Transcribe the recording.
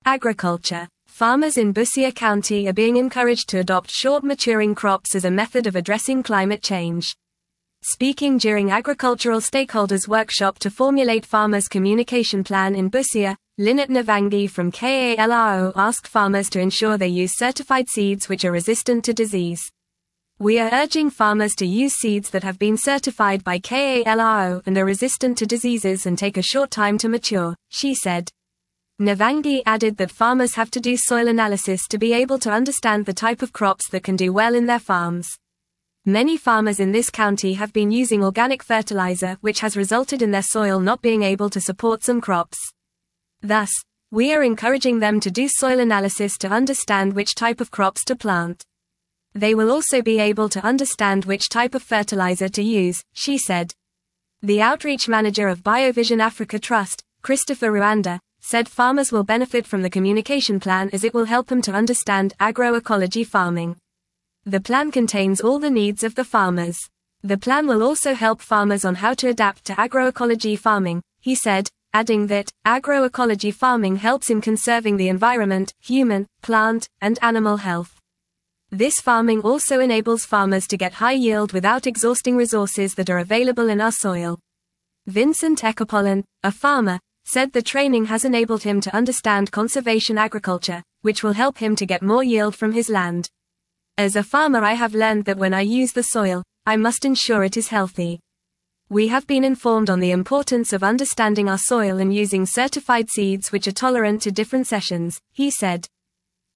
Agriculture. Farmers in Busia County are being encouraged to adopt short-maturing crops as a method of addressing climate change. Speaking during agricultural stakeholders workshop to formulate farmers' communication plan in Busia, Lynette Navangi from KALRO asked farmers to ensure they use certified seeds which are resistant to disease. We are urging farmers to use seeds that have been certified by KALRO and are resistant to diseases and take a short time to mature, she said. Navangi added that farmers have to do soil analysis to be able to understand the type of crops that can do well in their farms. Many farmers in this county have been using organic fertilizer, which has resulted in their soil not being able to support some crops. Thus, we are encouraging them to do soil analysis to understand which type of crops to plant. They will also be able to understand which type of fertilizer to use, she said. The outreach manager of BioVision Africa Trust, Christopher Rwanda, said farmers will benefit from the communication plan as it will help them to understand agroecology farming. The plan contains all the needs of the farmers. The plan will also help farmers on how to adapt to agroecology farming, he said, adding that agroecology farming helps in conserving the environment, human, plant, and animal health. This farming also enables farmers to get high yield without exhausting resources that are available in our soil. Vincent Ekapolan, a farmer, said the training has enabled him to understand conservation agriculture, which will help him to get more yield from his land. As a farmer, I have learned that when I use the soil, I must ensure it is healthy. We have been informed on the importance of understanding our soil and using certified seeds which are tolerant to different sessions, he said.